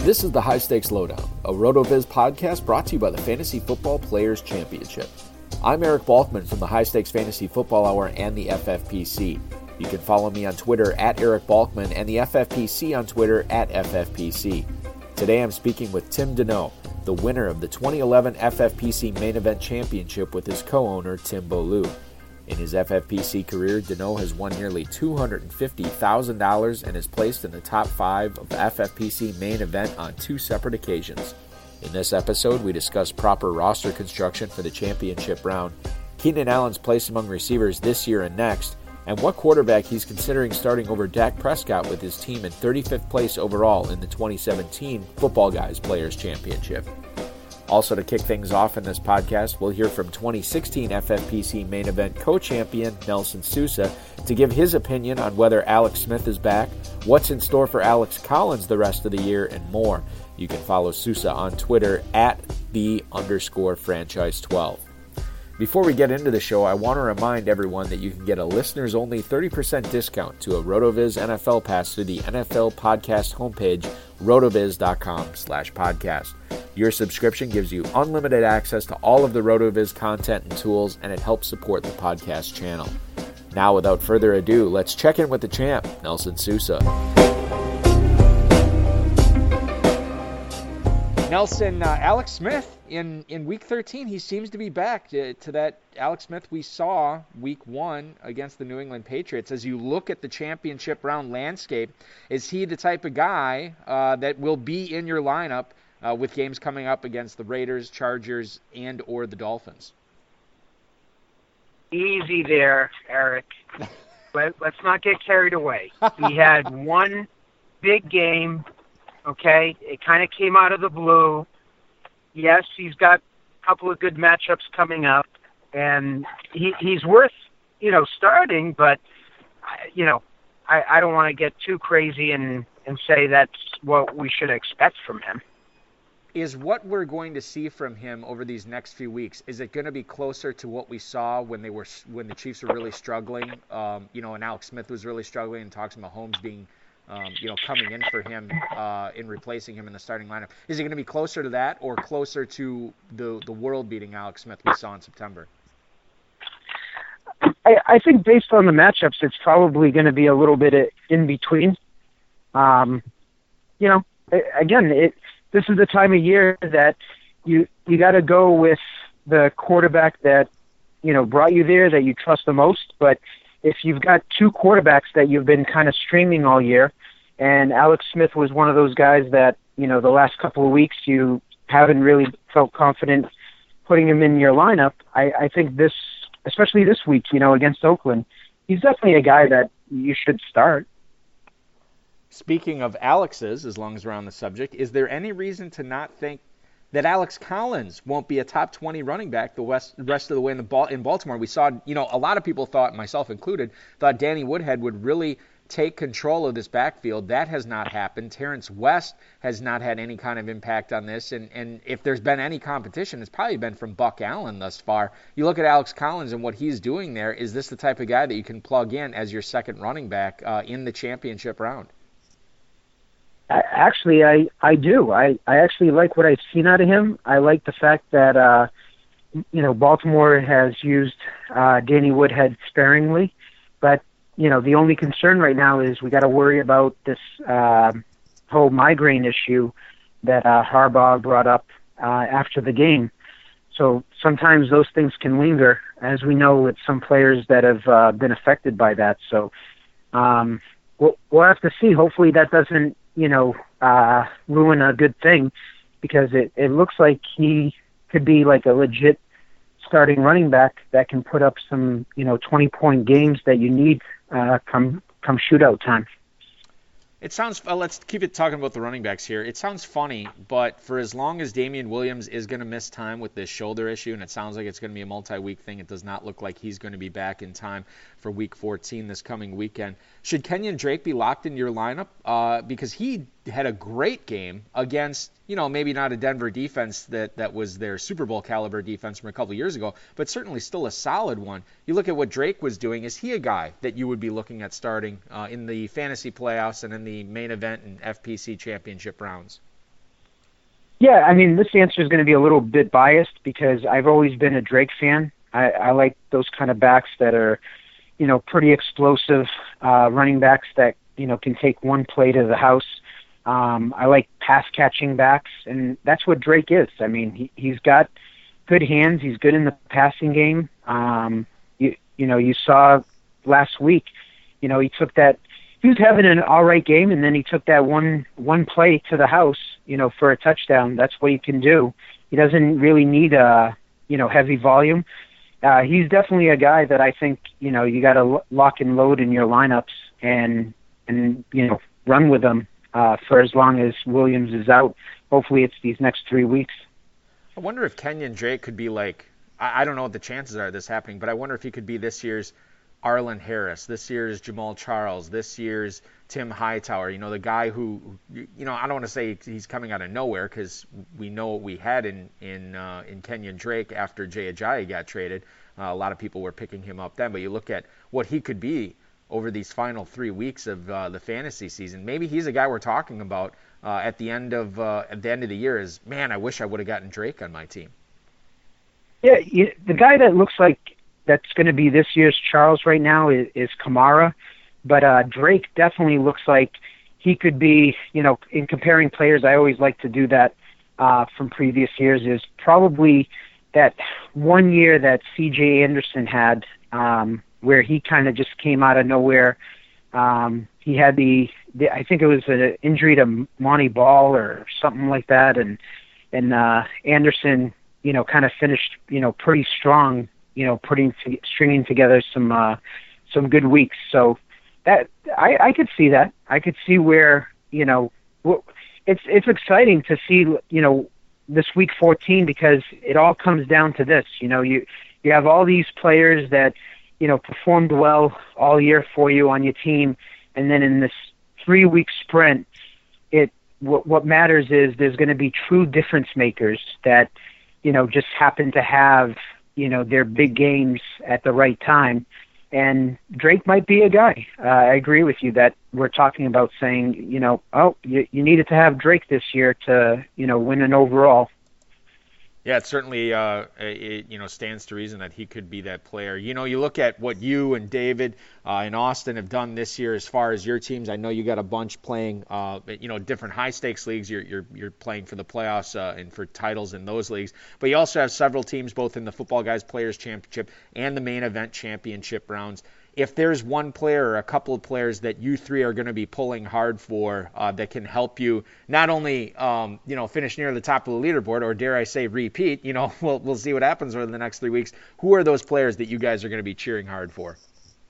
This is the High Stakes Lowdown, a RotoViz podcast brought to you by the Fantasy Football Players Championship. I'm Eric Balkman from the High Stakes Fantasy Football Hour and the FFPC. You can follow me on Twitter at Eric Balkman and the FFPC on Twitter at FFPC. Today I'm speaking with Tim Deneau, the winner of the 2011 FFPC Main Event Championship with his co-owner Tim Beaulieu. In his FFPC career, Deneau has won nearly $250,000 and is placed in the top 5 of the FFPC Main Event on 2 separate occasions. In this episode, we discuss proper roster construction for the championship round, Keenan Allen's place among receivers this year and next, and what quarterback he's considering starting over Dak Prescott with his team in 35th place overall in the 2017 Football Guys Players Championship. Also, to kick things off in this podcast, we'll hear from 2016 FFPC Main Event co-champion Nelson Sousa to give his opinion on whether Alex Smith is back, what's in store for Alex Collins the rest of the year, and more. You can follow Sousa on Twitter at @the_franchise12. Before we get into the show, I want to remind everyone that you can get a listeners-only 30% discount to a RotoViz NFL Pass through the NFL Podcast homepage, rotoviz.com/podcast. Your subscription gives you unlimited access to all of the RotoViz content and tools, and it helps support the podcast channel. Now, without further ado, let's check in with the champ, Nelson Sousa. Nelson, Alex Smith in Week 13, he seems to be back to that Alex Smith we saw Week 1 against the New England Patriots. As you look at the championship round landscape, is he the type of guy that will be in your lineup with games coming up against the Raiders, Chargers, and or the Dolphins? Easy there, Eric. Let's not get carried away. He had one big game. Okay, it kind of came out of the blue. Yes, he's got a couple of good matchups coming up, and he's worth, starting, but, I don't want to get too crazy and say that's what we should expect from him. Is what we're going to see from him over these next few weeks, is it going to be closer to what we saw when the Chiefs were really struggling, and Alex Smith was really struggling, and talks about Mahomes being coming in for him in replacing him in the starting lineup? Is it going to be closer to that or closer to the world-beating Alex Smith we saw in September? I think based on the matchups, it's probably going to be a little bit in between. Again, this is the time of year that you got to go with the quarterback that, brought you there, that you trust the most. But if you've got 2 quarterbacks that you've been kind of streaming all year, and Alex Smith was one of those guys that, the last couple of weeks you haven't really felt confident putting him in your lineup, I think especially this week, against Oakland, he's definitely a guy that you should start. Speaking of Alex's, as long as we're on the subject, is there any reason to not think that Alex Collins won't be a top 20 running back the rest of the way in Baltimore? We saw, a lot of people thought, myself included, thought Danny Woodhead would really take control of this backfield. That has not happened. Terrence West has not had any kind of impact on this, and if there's been any competition, it's probably been from Buck Allen thus far. You look at Alex Collins and what he's doing there, is this the type of guy that you can plug in as your second running back in the championship round? Actually, I do. I actually like what I've seen out of him. I like the fact that, Baltimore has used Danny Woodhead sparingly. But, the only concern right now is we got to worry about this whole migraine issue that Harbaugh brought up after the game. So sometimes those things can linger, as we know with some players that have been affected by that. So we'll have to see. Hopefully that doesn't, ruin a good thing, because it looks like he could be like a legit starting running back that can put up some, 20-point games that you need come shootout time. It sounds, let's keep it talking about the running backs here. It sounds funny, but for as long as Damian Williams is going to miss time with this shoulder issue, and it sounds like it's going to be a multi-week thing, it does not look like he's going to be back in time for Week 14 this coming weekend. Should Kenyon Drake be locked into your lineup? Because he had a great game against, maybe not a Denver defense that was their Super Bowl caliber defense from a couple years ago, but certainly still a solid one. You look at what Drake was doing. Is he a guy that you would be looking at starting in the fantasy playoffs and in the main event and FPC championship rounds? Yeah, I mean, this answer is going to be a little bit biased because I've always been a Drake fan. I like those kind of backs that are, pretty explosive running backs that, can take one play to the house. I like pass-catching backs, and that's what Drake is. I mean, he's got good hands. He's good in the passing game. You saw last week, he took that. He was having an all right game, and then he took that one play to the house, for a touchdown. That's what he can do. He doesn't really need heavy volume. He's definitely a guy that I think you got to lock and load in your lineups and run with him for as long as Williams is out. Hopefully, it's these next 3 weeks. I wonder if Kenyon Drake could be like, I don't know what the chances are of this happening, but I wonder if he could be this year's Arlen Harris, this year's Jamal Charles, this year's Tim Hightower, the guy who, I don't want to say he's coming out of nowhere because we know what we had in Kenyon Drake after Jay Ajayi got traded. A lot of people were picking him up then, but you look at what he could be over these final 3 weeks of the fantasy season. Maybe he's a guy we're talking about at the end of the year is, man, I wish I would have gotten Drake on my team. Yeah, the guy that looks like that's going to be this year's Charles right now is Kamara, but Drake definitely looks like he could be, in comparing players, I always like to do that from previous years, is probably that 1 year that C.J. Anderson had where he kind of just came out of nowhere. He had I think it was an injury to Monty Ball or something like that, and Anderson, kind of finished, pretty strong, stringing together some good weeks. So that I could see that. I could see where, it's exciting to see, this week 14 because it all comes down to this. You have all these players that, performed well all year for you on your team, and then in this 3-week sprint, what matters is there's going to be true difference makers that, just happen to have, their big games at the right time. And Drake might be a guy. I agree with you that we're talking about saying, you needed to have Drake this year to, win an overall. Yeah, it certainly stands to reason that he could be that player. You look at what you and David and Austin have done this year as far as your teams. I know you got a bunch playing, different high stakes leagues. You're playing for the playoffs and for titles in those leagues. But you also have several teams both in the Football Guys Players Championship and the Main Event Championship rounds. If there's one player or a couple of players that you three are going to be pulling hard for that can help you not only finish near the top of the leaderboard or dare I say repeat, we'll see what happens over the next 3 weeks. Who are those players that you guys are going to be cheering hard for?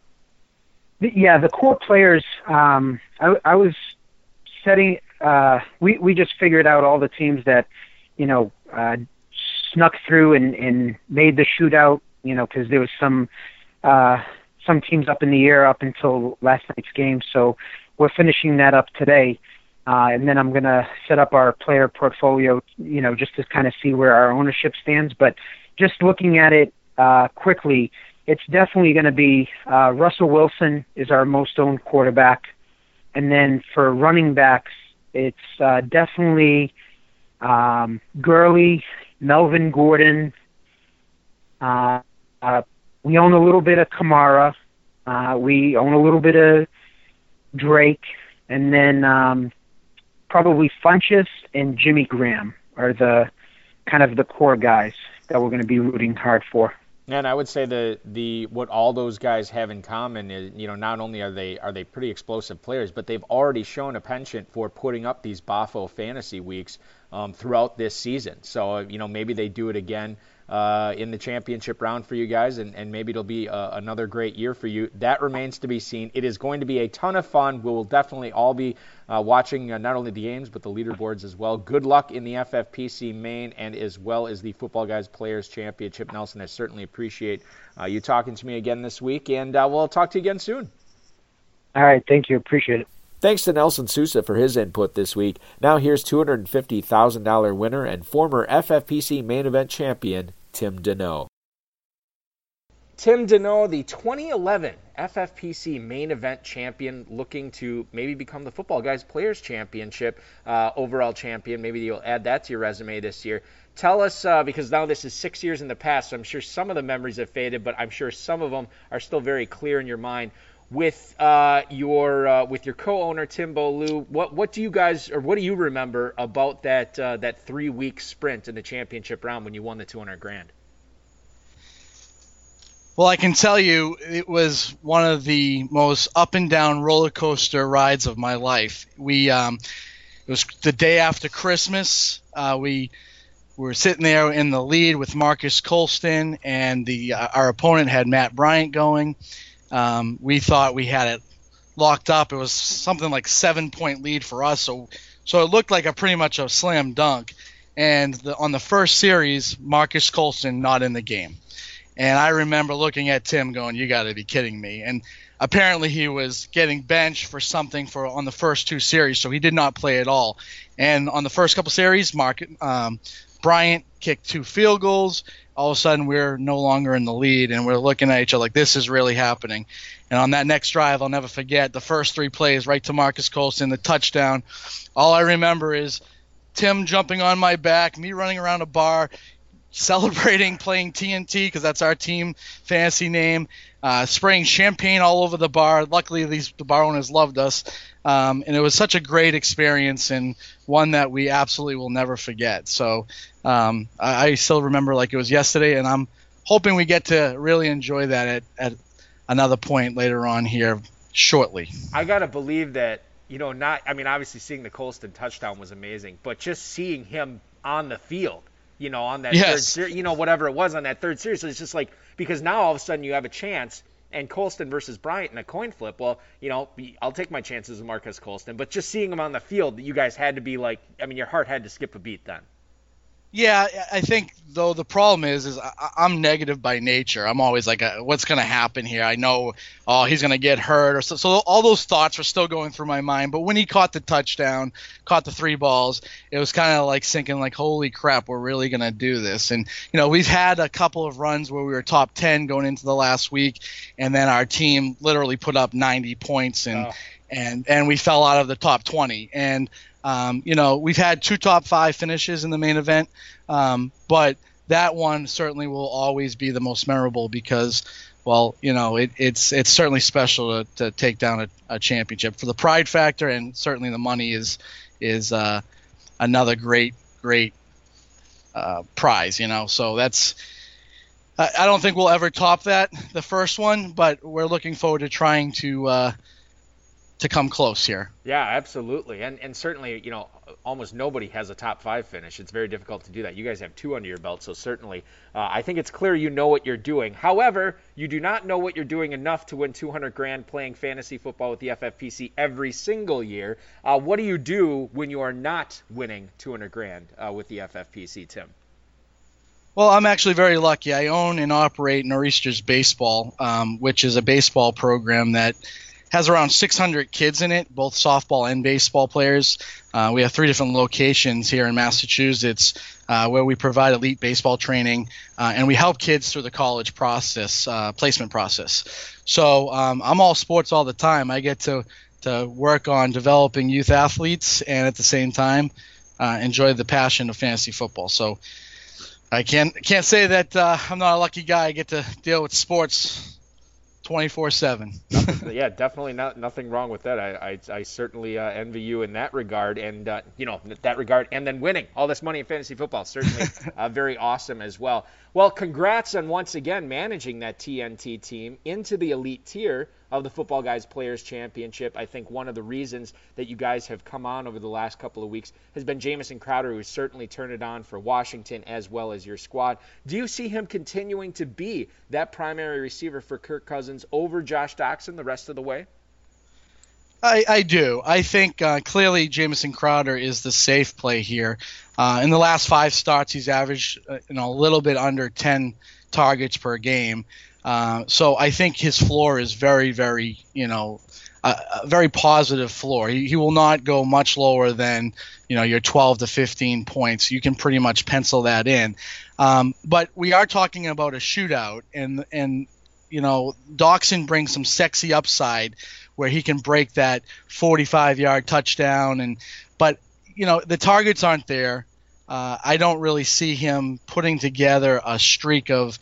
Yeah, the core players. I was setting. We just figured out all the teams that snuck through and made the shootout. Because there was some teams up in the air up until last night's game. So we're finishing that up today. And then I'm going to set up our player portfolio, just to kind of see where our ownership stands. But just looking at it quickly, it's definitely going to be Russell Wilson is our most owned quarterback. And then for running backs, it's definitely Gurley, Melvin Gordon. We own a little bit of Kamara. We own a little bit of Drake. And then probably Funchess and Jimmy Graham are the kind of the core guys that we're going to be rooting hard for. And I would say the what all those guys have in common is, not only are they pretty explosive players, but they've already shown a penchant for putting up these Bafo fantasy weeks throughout this season. So, maybe they do it again in the championship round for you guys, and maybe it'll be another great year for you. That remains to be seen. It is going to be a ton of fun. We will definitely all be watching not only the games, but the leaderboards as well. Good luck in the FFPC main and as well as the Football Guys Players Championship. Nelson, I certainly appreciate you talking to me again this week, and we'll talk to you again soon. All right, thank you. Appreciate it. Thanks to Nelson Sousa for his input this week. Now here's $250,000 winner and former FFPC main event champion, Tim Deneau. Tim Deneau, the 2011 FFPC main event champion, looking to maybe become the Football Guys Players Championship overall champion. Maybe you'll add that to your resume this year. Tell us, because now this is 6 years in the past, so I'm sure some of the memories have faded, but I'm sure some of them are still very clear in your mind. With your co-owner Tim Beaulieu, what do you guys, or what do you remember about that 3-week sprint in the championship round when you won the $200,000? Well, I can tell you it was one of the most up and down roller coaster rides of my life. It was the day after Christmas. We were sitting there in the lead with Marcus Colston, and our opponent had Matt Bryant going. We thought we had it locked up. It was something like 7-point lead for us, so it looked like pretty much a slam dunk. And on the first series, Marcus Colston not in the game. And I remember looking at Tim going, "You got to be kidding me." And apparently he was getting benched for something on the first 2 series, so he did not play at all. And on the first couple series, Bryant kicked 2 field goals. All of a sudden, we're no longer in the lead, and we're looking at each other like, this is really happening. And on that next drive, I'll never forget, the first 3 plays right to Marcus Colston, the touchdown. All I remember is Tim jumping on my back, me running around a bar, celebrating, playing TNT because that's our team fantasy name, spraying champagne all over the bar. Luckily, the bar owners loved us, and it was such a great experience and one that we absolutely will never forget. So I still remember like it was yesterday, and I'm hoping we get to really enjoy that at another point later on here shortly. I got to believe that, obviously seeing the Colston touchdown was amazing, but just seeing him on the field, on that third series, whatever it was on that third series. So it's just like, because now all of a sudden you have a chance, and Colston versus Bryant in a coin flip. Well, I'll take my chances with Marcus Colston, but just seeing him on the field, you guys had to be like, your heart had to skip a beat then. Yeah, I think, though, the problem is I'm negative by nature. I'm always like, what's going to happen here? I know, he's going to get hurt. Or so all those thoughts were still going through my mind. But when he caught the touchdown, caught the 3 balls, it was kind of like sinking like, holy crap, we're really going to do this. And, we've had a couple of runs where we were top 10 going into the last week, and then our team literally put up 90 points, and we fell out of the top 20. And we've had 2 top 5 finishes in the main event, but that one certainly will always be the most memorable because, well, it's certainly special to take down a championship for the pride factor, and certainly the money is another great prize. So that's. I don't think we'll ever top that, the first one, but we're looking forward to trying to come close here. Yeah, absolutely. And certainly, almost nobody has a top 5 finish. It's very difficult to do that. You guys have 2 under your belt, so certainly I think it's clear you know what you're doing. However, you do not know what you're doing enough to win $200,000 playing fantasy football with the FFPC every single year. What do you do when you are not winning $200,000 with the FFPC, Tim? Well, I'm actually very lucky. I own and operate Nor'easters Baseball, which is a baseball program that has around 600 kids in it, both softball and baseball players. We have 3 different locations here in Massachusetts where we provide elite baseball training, and we help kids through the college process, placement process. So I'm all sports all the time. I get to work on developing youth athletes and at the same time enjoy the passion of fantasy football. So I can't say that I'm not a lucky guy. I get to deal with sports 24/7. Yeah, definitely nothing wrong with that. I certainly envy you in that regard, and that regard, and then winning all this money in fantasy football, certainly very awesome as well. Well, congrats on once again managing that TNT team into the elite tier of the Football Guys Players Championship. I think one of the reasons that you guys have come on over the last couple of weeks has been Jamison Crowder, who has certainly turned it on for Washington as well as your squad. Do you see him continuing to be that primary receiver for Kirk Cousins over Josh Doctson the rest of the way? I do. I think clearly Jamison Crowder is the safe play here. In the last 5 starts, he's averaged a little bit under 10 targets per game. So I think his floor is very, very, a very positive floor. He will not go much lower than, your 12 to 15 points. You can pretty much pencil that in. But we are talking about a shootout, and Doxson brings some sexy upside where he can break that 45-yard touchdown, but the targets aren't there. I don't really see him putting together a streak of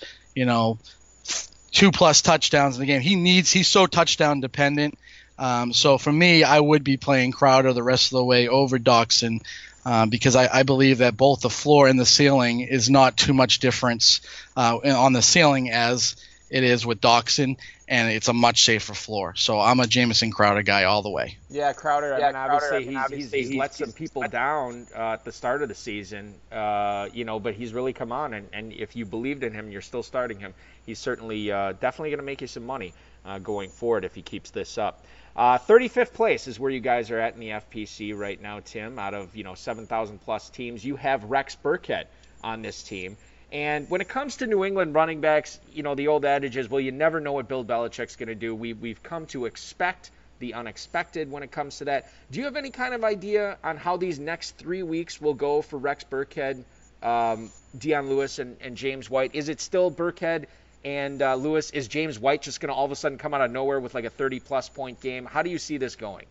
2+ touchdowns in the game. He's so touchdown dependent. So for me, I would be playing Crowder the rest of the way over Doxson because I believe that both the floor and the ceiling is not too much difference on the ceiling as it is with Doxson, and it's a much safer floor. So I'm a Jamison Crowder guy all the way. Yeah, Crowder. Obviously he's let some people down at the start of the season, but he's really come on. And if you believed in him, you're still starting him. He's certainly definitely going to make you some money going forward if he keeps this up. 35th place is where you guys are at in the FPC right now, Tim. Out of 7,000 plus teams, you have Rex Burkhead on this team. And when it comes to New England running backs, the old adage is, well, you never know what Bill Belichick's going to do. We've come to expect the unexpected when it comes to that. Do you have any kind of idea on how these next 3 weeks will go for Rex Burkhead, Dion Lewis, and James White? Is it still Burkhead and Lewis? Is James White just going to all of a sudden come out of nowhere with like a 30-plus point game? How do you see this going?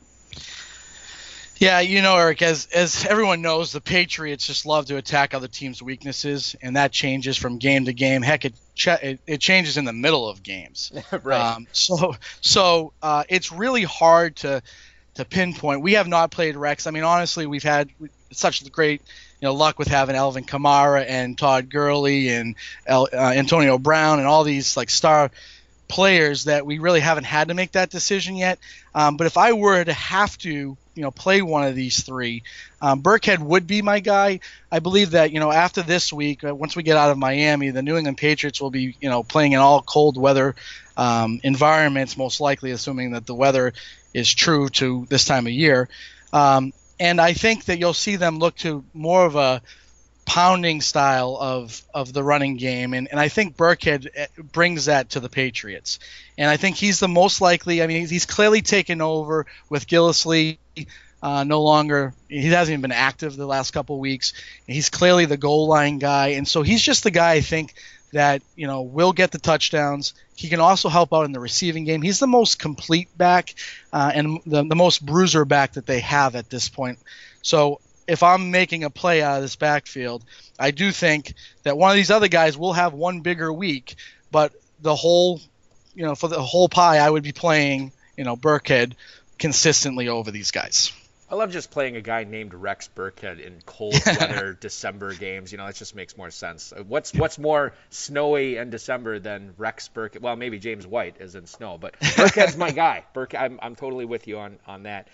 Yeah, Eric, as everyone knows, the Patriots just love to attack other teams' weaknesses, and that changes from game to game. Heck, it changes in the middle of games. Right. So it's really hard to pinpoint. We have not played Rex. I mean, honestly, we've had such great luck with having Alvin Kamara and Todd Gurley and Antonio Brown and all these like star players that we really haven't had to make that decision yet. But if I were to have to play one of these three, Burkhead would be my guy. I believe that after this week, once we get out of Miami, the New England Patriots will be playing in all cold weather environments, most likely, assuming that the weather is true to this time of year. And I think that you'll see them look to more of a pounding style of the running game, and I think Burkhead brings that to the Patriots. And I think he's the most likely. I mean, he's clearly taken over with Gillislee. No longer, he hasn't even been active the last couple of weeks. He's clearly the goal line guy, and so he's just the guy I think that will get the touchdowns. He can also help out in the receiving game. He's the most complete back and the most bruiser back that they have at this point. So if I'm making a play out of this backfield, I do think that one of these other guys will have one bigger week, but the whole, for the whole pie, I would be playing, Burkhead consistently over these guys. I love just playing a guy named Rex Burkhead in cold weather December games. It just makes more sense. What's more snowy in December than Rex Burkhead? Well, maybe James White is in snow, but Burkhead's my guy. I'm totally with you on that.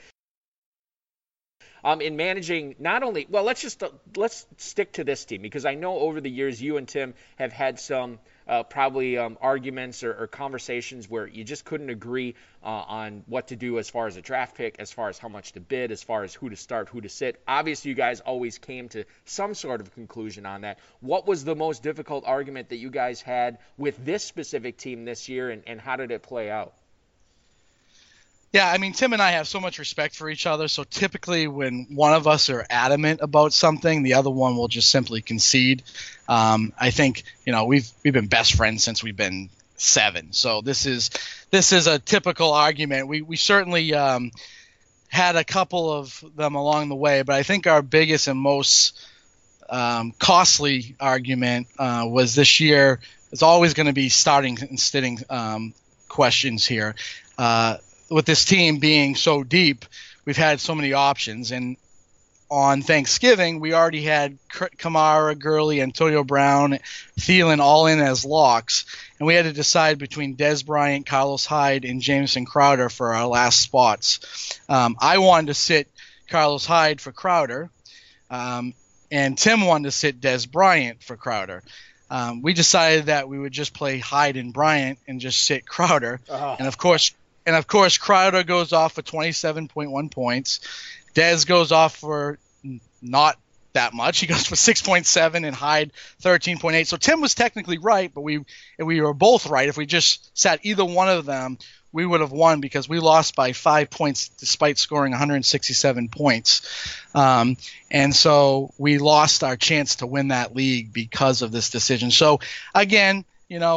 In managing not only, well, let's stick to this team, because I know over the years you and Tim have had some probably arguments or conversations where you just couldn't agree on what to do as far as a draft pick, as far as how much to bid, as far as who to start, who to sit. Obviously, you guys always came to some sort of conclusion on that. What was the most difficult argument that you guys had with this specific team this year, and how did it play out? Yeah, I mean, Tim and I have so much respect for each other, so typically when one of us are adamant about something, the other one will just simply concede. I think, we've been best friends since we've been 7, so this is a typical argument. We certainly had a couple of them along the way, but I think our biggest and most costly argument was this year. It's always going to be starting and sitting questions here. With this team being so deep, we've had so many options. And on Thanksgiving, we already had Kamara, Gurley, Antonio Brown, Thielen all in as locks. And we had to decide between Dez Bryant, Carlos Hyde, and Jamison Crowder for our last spots. I wanted to sit Carlos Hyde for Crowder, and Tim wanted to sit Dez Bryant for Crowder. We decided that we would just play Hyde and Bryant and just sit Crowder. Oh. And of course, Crowder goes off for 27.1 points. Dez goes off for not that much. He goes for 6.7 and Hyde 13.8. So Tim was technically right, but we were both right. If we just sat either one of them, we would have won, because we lost by 5 points despite scoring 167 points. And so we lost our chance to win that league because of this decision. So again,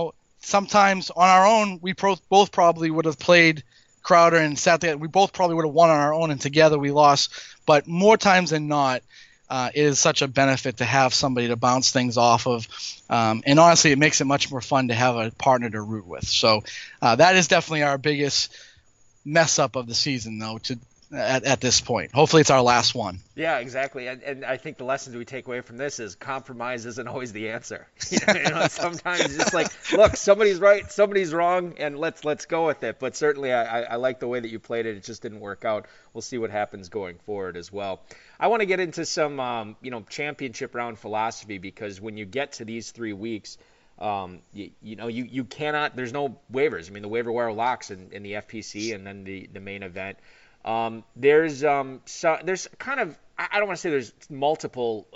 sometimes on our own, we both probably would have played Crowder and sat there. We both probably would have won on our own, and together we lost. But more times than not, it is such a benefit to have somebody to bounce things off of. And honestly, it makes it much more fun to have a partner to root with. So that is definitely our biggest mess up of the season, though, at this point. Hopefully it's our last one. Yeah, exactly. And I think the lessons we take away from this is compromise isn't always the answer. Sometimes it's just like, look, somebody's right, somebody's wrong, and let's go with it. But certainly I like the way that you played it. It just didn't work out. We'll see what happens going forward as well. I want to get into some championship round philosophy, because when you get to these 3 weeks, you cannot, there's no waivers. I mean, the waiver wire locks in the FPC and then the main event. There's kind of, I don't want to say there's multiple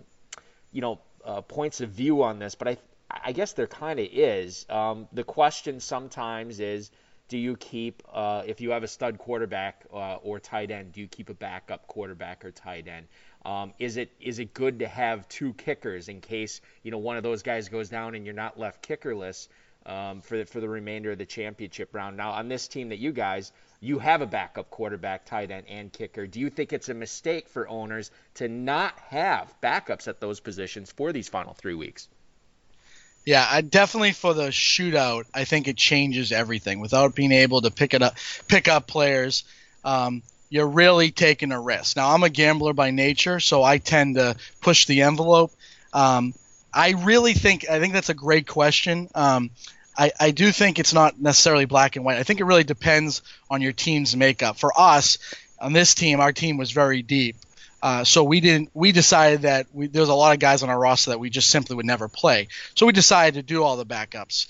points of view on this, but I guess there kind of is. The question sometimes is, do you keep, if you have a stud quarterback or tight end, do you keep a backup quarterback or tight end? Is it good to have 2 kickers in case one of those guys goes down and you're not left kickerless for the remainder of the championship round? Now, on this team that you have a backup quarterback, tight end, and kicker. Do you think it's a mistake for owners to not have backups at those positions for these final 3 weeks? Yeah, I definitely, for the shootout, I think it changes everything. Without being able to pick up players, you're really taking a risk. Now, I'm a gambler by nature, so I tend to push the envelope. I think that's a great question. I do think it's not necessarily black and white. I think it really depends on your team's makeup. For us, on this team, our team was very deep. So we decided that there's a lot of guys on our roster that we just simply would never play. So we decided to do all the backups.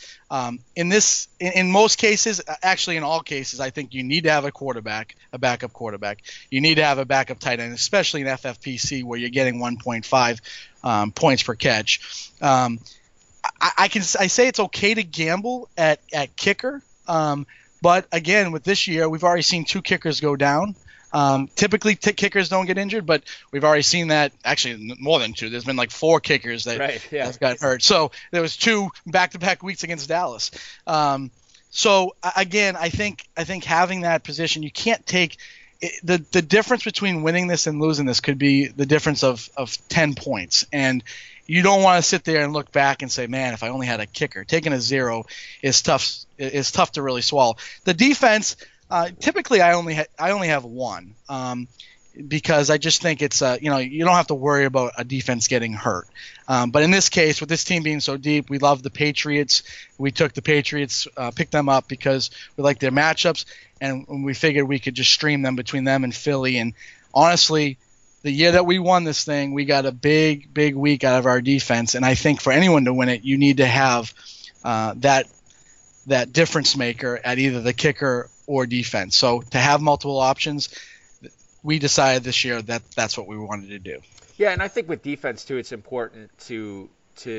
In most cases, actually in all cases, I think you need to have a backup quarterback. You need to have a backup tight end, especially in FFPC where you're getting 1.5 points per catch. I say it's okay to gamble at kicker, but again, with this year, we've already seen 2 kickers go down. Typically, kickers don't get injured, but we've already seen that. Actually, more than 2. There's been like 4 kickers that got hurt. So there was 2 back-to-back weeks against Dallas. So again, I think having that position, you can't take the difference between winning this and losing this could be the difference of 10 points. And you don't want to sit there and look back and say, man, if I only had a kicker. Taking a 0 is tough to really swallow. The defense, typically I only have 1 because I just think it's you don't have to worry about a defense getting hurt. But in this case, with this team being so deep, we love the Patriots. We took the Patriots, picked them up because we like their matchups, and we figured we could just stream them between them and Philly. And honestly, the year that we won this thing, we got a big week out of our defense. And I think for anyone to win it, you need to have that difference maker at either the kicker or defense. So to have multiple options, we decided this year that that's what we wanted to do. Yeah, and I think with defense too, it's important to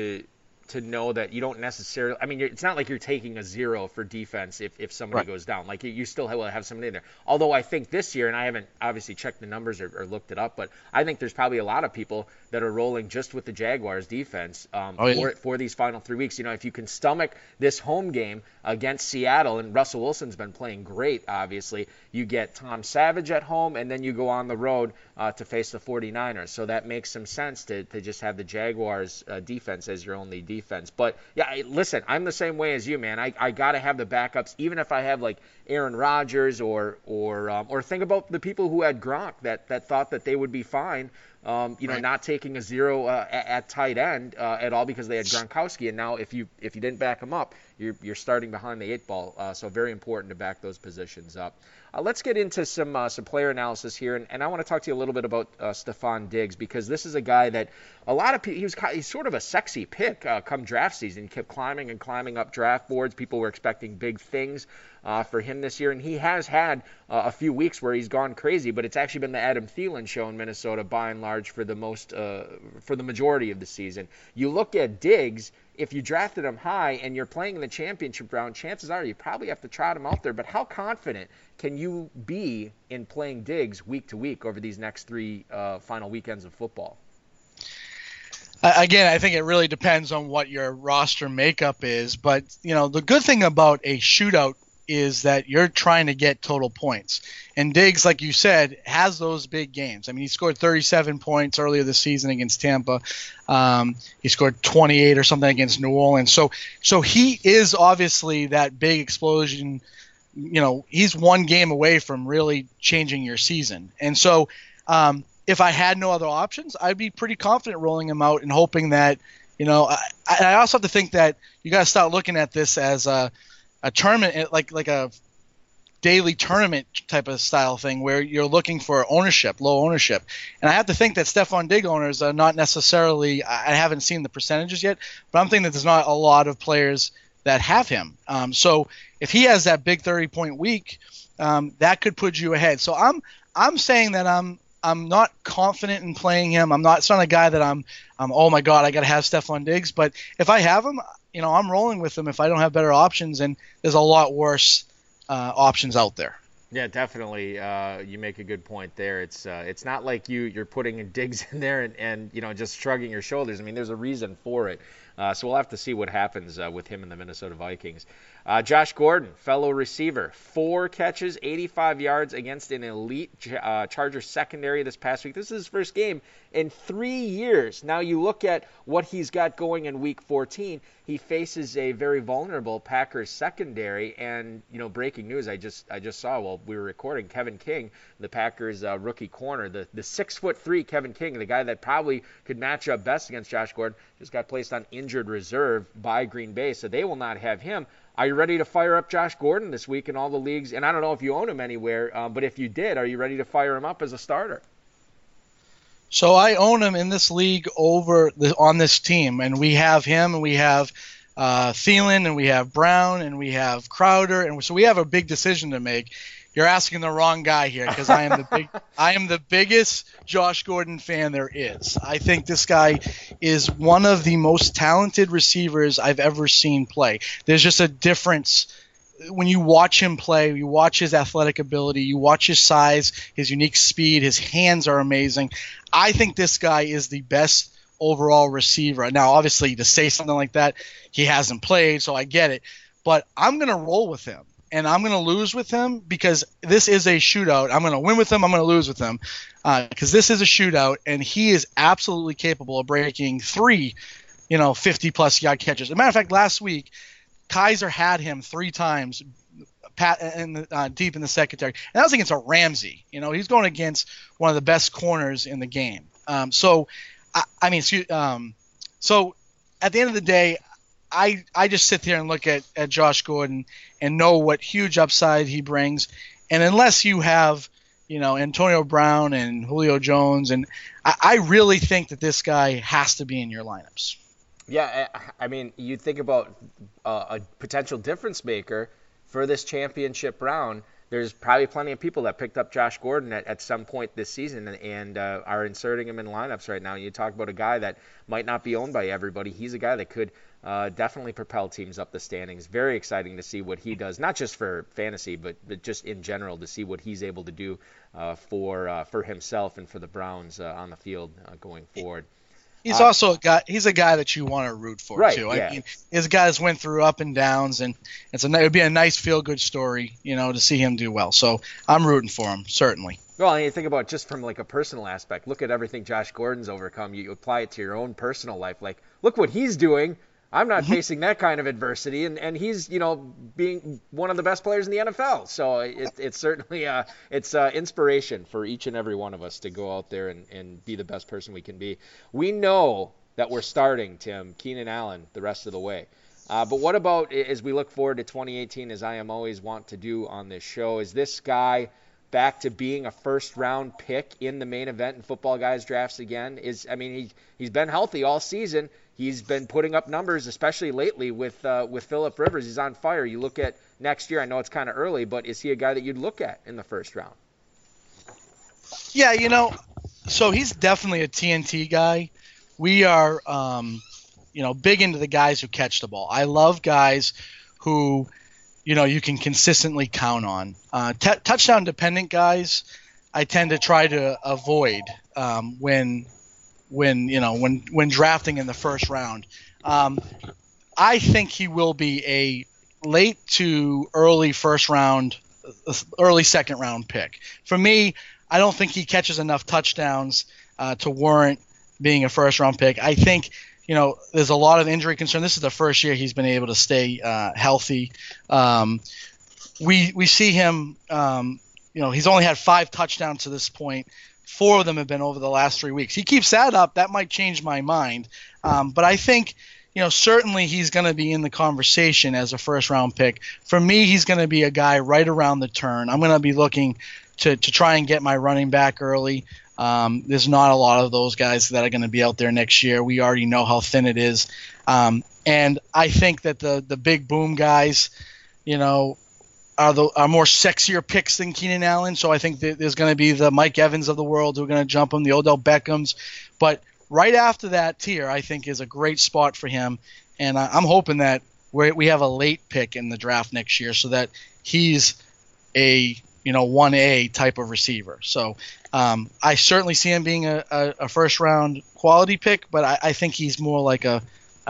know that you don't necessarily. I mean, it's not like you're taking a 0 for defense if somebody goes down. Like you still will have somebody in there. Although I think this year, and I haven't obviously checked the numbers or looked it up, but I think there's probably a lot of people that are rolling just with the Jaguars defense for these final 3 weeks. If you can stomach this home game against Seattle, and Russell Wilson's been playing great, obviously, you get Tom Savage at home, and then you go on the road to face the 49ers. So that makes some sense to just have the Jaguars defense as your only defense. But, yeah, listen, I'm the same way as you, man. I got to have the backups, even if I have, like, Aaron Rodgers or think about the people who had Gronk that thought that they would be fine. Not taking a 0 at tight end at all because they had Gronkowski, and now if you didn't back him up, you're starting behind the 8 ball. So very important to back those positions up. Let's get into some player analysis here, and I want to talk to you a little bit about Stefon Diggs, because this is a guy that a lot of people, he's sort of a sexy pick come draft season. He kept climbing up draft boards. People were expecting big things for him this year, and he has had a few weeks where he's gone crazy, but it's actually been the Adam Thielen show in Minnesota by and large for the majority of the season. You look at Diggs. If you drafted him high and you're playing in the championship round, chances are you probably have to trot him out there. But how confident can you be in playing Diggs week to week over these next 3 final weekends of football? Again, I think it really depends on what your roster makeup is. But, the good thing about a shootout is that you're trying to get total points. And Diggs, like you said, has those big games. I mean, he scored 37 points earlier this season against Tampa. He scored 28 or something against New Orleans. So he is obviously that big explosion. He's one game away from really changing your season. And so if I had no other options, I'd be pretty confident rolling him out and hoping that, I also have to think that you got to start looking at this as a tournament, like a daily tournament type of style thing where you're looking for low ownership. And I have to think that Stefon Diggs owners are not necessarily, I haven't seen the percentages yet, but I'm thinking that there's not a lot of players that have him. So if he has that big 30-point week, that could put you ahead. So I'm saying that I'm not confident in playing him. It's not a guy that I'm oh my God, I got to have Stefon Diggs. But if I have him, I'm rolling with him if I don't have better options, and there's a lot worse options out there. Yeah, definitely. You make a good point there. It's not like you're putting Diggs in there and just shrugging your shoulders. I mean, there's a reason for it. So we'll have to see what happens with him and the Minnesota Vikings. Josh Gordon, fellow receiver, 4 catches, 85 yards against an elite Chargers secondary this past week. This is his first game in 3 years. Now you look at what he's got going in Week 14. He faces a very vulnerable Packers secondary, and breaking news I just saw while we were recording, Kevin King, the Packers rookie corner, the 6'3" Kevin King, the guy that probably could match up best against Josh Gordon, just got placed on injured reserve by Green Bay, so they will not have him. Are you ready to fire up Josh Gordon this week in all the leagues? And I don't know if you own him anywhere, but if you did, are you ready to fire him up as a starter? So I own him in this league on this team, and we have him, and we have Thielen, and we have Brown, and we have Crowder, and so we have a big decision to make. You're asking the wrong guy here because I am the biggest Josh Gordon fan there is. I think this guy is one of the most talented receivers I've ever seen play. There's just a difference when you watch him play. You watch his athletic ability, you watch his size, his unique speed, his hands are amazing. I think this guy is the best overall receiver. Now, obviously, to say something like that, he hasn't played, so I get it. But I'm going to roll with him. And I'm going to lose with him because this is a shootout. I'm going to win with him. I'm going to lose with him because this is a shootout, and he is absolutely capable of breaking 3, 50-plus yard catches. As a matter of fact, last week, Kaiser had him 3 times deep in the secondary. And that was against a Ramsey. He's going against one of the best corners in the game. So at the end of the day, I just sit there and look at Josh Gordon and know what huge upside he brings. And unless you have, Antonio Brown and Julio Jones, and I really think that this guy has to be in your lineups. Yeah, I mean, you think about a potential difference maker for this championship round. There's probably plenty of people that picked up Josh Gordon at some point this season and are inserting him in lineups right now. You talk about a guy that might not be owned by everybody. He's a guy that could definitely propel teams up the standings. Very exciting to see what he does, not just for fantasy, but just in general to see what he's able to do for himself and for the Browns on the field going forward. He's also a guy. He's a guy that you want to root for too. Yeah. I mean, his guys went through up and downs, and it would be a nice feel-good story, to see him do well. So I'm rooting for him, certainly. Well, and you think about just from like a personal aspect. Look at everything Josh Gordon's overcome. You apply it to your own personal life. Like, look what he's doing. I'm not facing that kind of adversity, and he's being one of the best players in the NFL. So it's certainly it's inspiration for each and every one of us to go out there and be the best person we can be. We know that we're starting, Tim, Keenan Allen the rest of the way. But what about as we look forward to 2018, as I am always want to do on this show, is this guy back to being a first-round pick in the main event in Football Guys drafts again? He's been healthy all season. He's been putting up numbers, especially lately with Phillip Rivers. He's on fire. You look at next year. I know it's kind of early, but is he a guy that you'd look at in the first round? Yeah, so he's definitely a TNT guy. We are, big into the guys who catch the ball. I love guys who, you can consistently count on. Touchdown-dependent guys, I tend to try to avoid when when drafting in the first round. I think he will be a late to early second round pick. For me, I don't think he catches enough touchdowns to warrant being a first round pick. I think, there's a lot of injury concern. This is the first year he's been able to stay healthy. We see him, he's only had 5 touchdowns to this point. 4 of them have been over the last 3 weeks. He keeps that up. That might change my mind. But I think, certainly he's going to be in the conversation as a first-round pick. For me, he's going to be a guy right around the turn. I'm going to be looking to try and get my running back early. There's not a lot of those guys that are going to be out there next year. We already know how thin it is. And I think that the big boom guys, are more sexier picks than Keenan Allen. So I think there's going to be the Mike Evans of the world who are going to jump him, the Odell Beckhams. But right after that tier, I think, is a great spot for him. And I'm hoping that we have a late pick in the draft next year so that he's a 1A type of receiver. So I certainly see him being a first-round quality pick, but I think he's more like a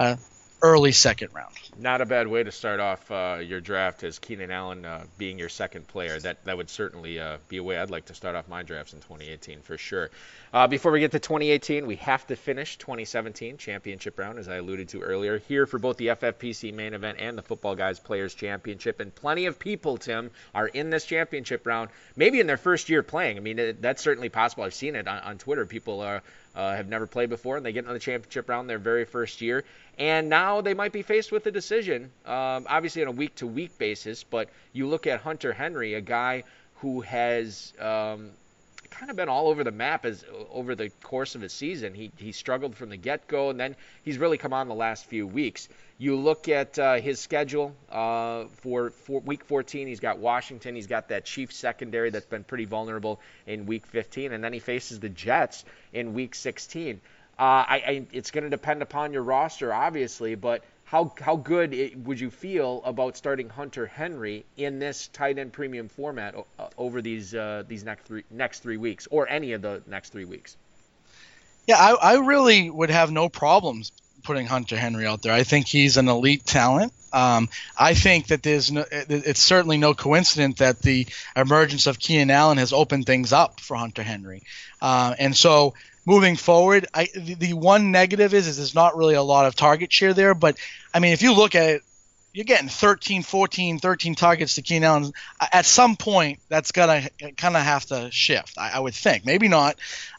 early second round. Not a bad way to start off your draft as Keenan Allen being your second player. That would certainly be a way I'd like to start off my drafts in 2018 for sure. Before we get to 2018, we have to finish 2017 championship round, as I alluded to earlier, here for both the FFPC main event and the Football Guys Players Championship. And plenty of people, Tim, are in this championship round, maybe in their first year playing. I mean, that's certainly possible. I've seen it on Twitter. People have never played before, and they get into the championship round their very first year. And now they might be faced with a decision, obviously on a week-to-week basis. But you look at Hunter Henry, a guy who has kind of been all over the map over the course of his season. He struggled from the get-go, and then he's really come on the last few weeks. You look at his schedule for Week 14. He's got Washington. He's got that Chiefs secondary that's been pretty vulnerable in Week 15, and then he faces the Jets in Week 16. It's going to depend upon your roster, obviously, but how good would you feel about starting Hunter Henry in this tight end premium format over these next 3 weeks, or any of the next 3 weeks? Yeah, I really would have no problems putting Hunter Henry out there. I think he's an elite talent. I think that it's certainly no coincidence that the emergence of Keenan Allen has opened things up for Hunter Henry. And so moving forward, the one negative is there's not really a lot of target share there. But, I mean, if you look at it, you're getting 13 targets to Keenan Allen. At some point, that's going to kind of have to shift, I would think. Maybe not.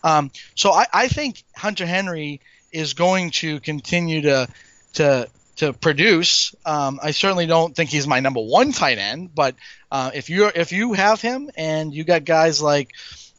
So I think Hunter Henry is going to continue to produce. I certainly don't think he's my number one tight end, but if you have him and you got guys like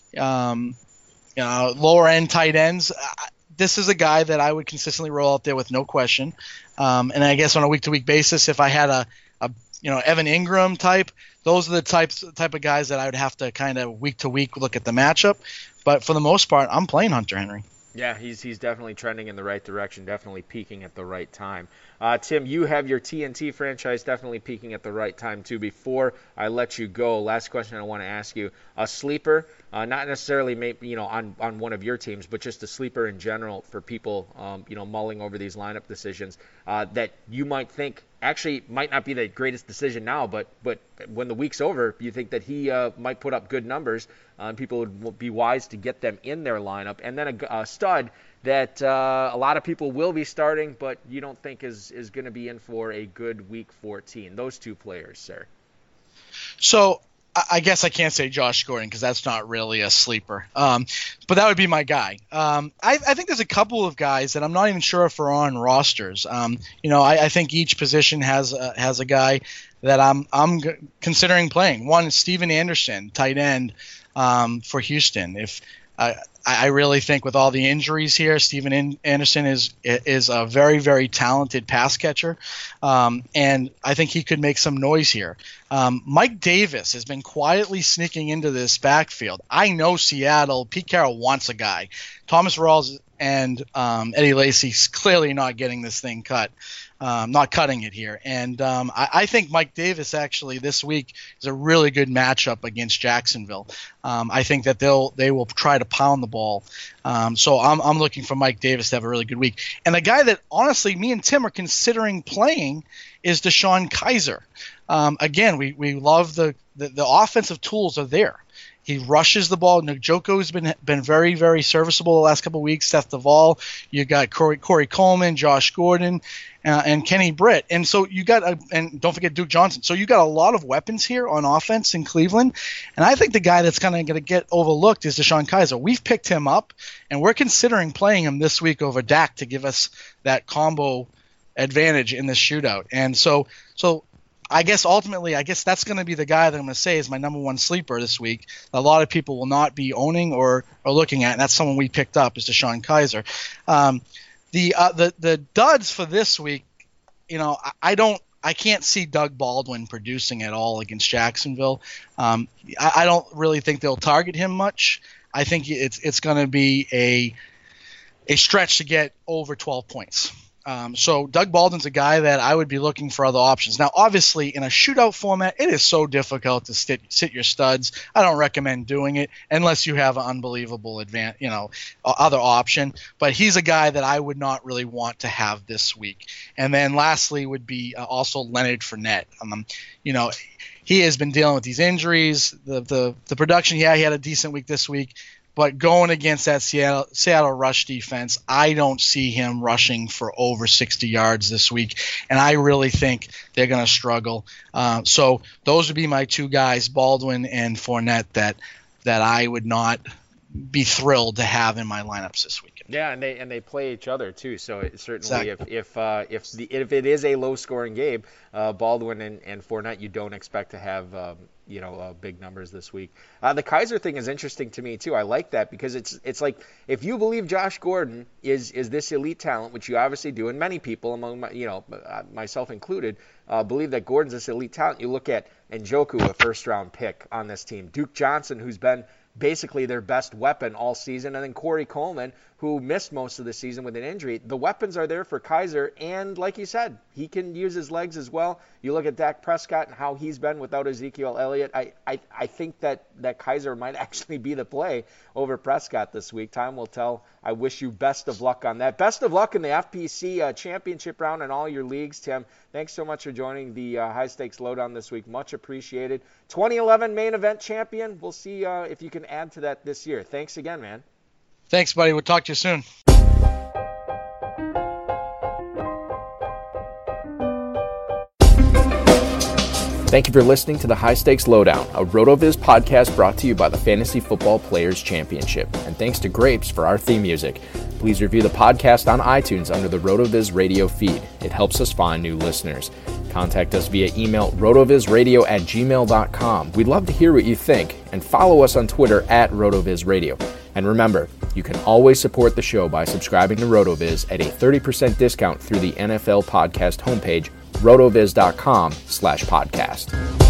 lower end tight ends, this is a guy that I would consistently roll out there with no question. And I guess on a week to week basis, if I had a Evan Ingram type, those are the type of guys that I would have to kind of week to week look at the matchup. But for the most part, I'm playing Hunter Henry. Yeah, he's definitely trending in the right direction, definitely peaking at the right time. Tim, you have your TNT franchise definitely peaking at the right time, too. Before I let you go, last question I want to ask you. A sleeper, not necessarily maybe, on one of your teams, but just a sleeper in general for people, mulling over these lineup decisions that you might think actually might not be the greatest decision now, but when the week's over, you think that he might put up good numbers. People would be wise to get them in their lineup. And then a stud that a lot of people will be starting, but you don't think is going to be in for a good Week 14. Those two players, sir. So I guess I can't say Josh Gordon because that's not really a sleeper. But that would be my guy. I think there's a couple of guys that I'm not even sure if are on rosters. I think each position has a guy that I'm considering playing. One is Steven Anderson, tight end for Houston. If I really think with all the injuries here, Steven Anderson is a very, very talented pass catcher, and I think he could make some noise here. Mike Davis has been quietly sneaking into this backfield. I know Seattle, Pete Carroll wants a guy. Thomas Rawls and Eddie Lacy's clearly not getting this thing cut. not cutting it here. And I think Mike Davis actually this week is a really good matchup against Jacksonville. I think that they will try to pound the ball. So I'm looking for Mike Davis to have a really good week. And the guy that honestly me and Tim are considering playing is DeShone Kizer. Again, we love the offensive tools are there. He rushes the ball. Njoku's been very, very serviceable the last couple of weeks. Seth Duvall, you got Corey Coleman, Josh Gordon, and Kenny Britt. And so you got and don't forget Duke Johnson. So you got a lot of weapons here on offense in Cleveland. And I think the guy that's kind of going to get overlooked is DeShone Kizer. We've picked him up, and we're considering playing him this week over Dak to give us that combo advantage in this shootout. And so I guess ultimately, that's going to be the guy that I'm going to say is my number one sleeper this week. A lot of people will not be owning or looking at, and that's someone we picked up is DeShone Kizer. The duds for this week, I can't see Doug Baldwin producing at all against Jacksonville. I don't really think they'll target him much. I think it's going to be a stretch to get over 12 points. So Doug Baldwin's a guy that I would be looking for other options. Now, obviously, in a shootout format, it is so difficult to sit your studs. I don't recommend doing it unless you have an unbelievable other option. But he's a guy that I would not really want to have this week. And then lastly would be also Leonard Fournette. He has been dealing with these injuries. The production, he had a decent week this week. But going against that Seattle rush defense, I don't see him rushing for over 60 yards this week, and I really think they're going to struggle. So those would be my two guys, Baldwin and Fournette, that I would not be thrilled to have in my lineups this weekend. Yeah, and they play each other too. So it certainly, exactly. if it is a low-scoring game, Baldwin and Fournette, you don't expect to have big numbers this week. The Kizer thing is interesting to me too. I like that because it's like if you believe Josh Gordon is this elite talent, which you obviously do, and many people among myself included believe that Gordon's this elite talent. You look at Njoku, a first-round pick on this team, Duke Johnson, who's been basically their best weapon all season, and then Corey Coleman, who missed most of the season with an injury. The weapons are there for Kizer, and like you said, he can use his legs as well. You look at Dak Prescott and how he's been without Ezekiel Elliott. I think that Kizer might actually be the play over Prescott this week. Time will tell. I wish you best of luck on that. Best of luck in the FPC championship round in all your leagues, Tim. Thanks so much for joining the High Stakes Lowdown this week. Much appreciated. 2011 main event champion. We'll see if you can add to that this year. Thanks again, man. Thanks, buddy. We'll talk to you soon. Thank you for listening to the High Stakes Lowdown, a RotoViz podcast brought to you by the Fantasy Football Players Championship. And thanks to Grapes for our theme music. Please review the podcast on iTunes under the RotoViz radio feed. It helps us find new listeners. Contact us via email rotovizradio@gmail.com. We'd love to hear what you think, and follow us on Twitter @RotoVizRadio. And remember, you can always support the show by subscribing to RotoViz at a 30% discount through the NFL podcast homepage, rotoviz.com/podcast.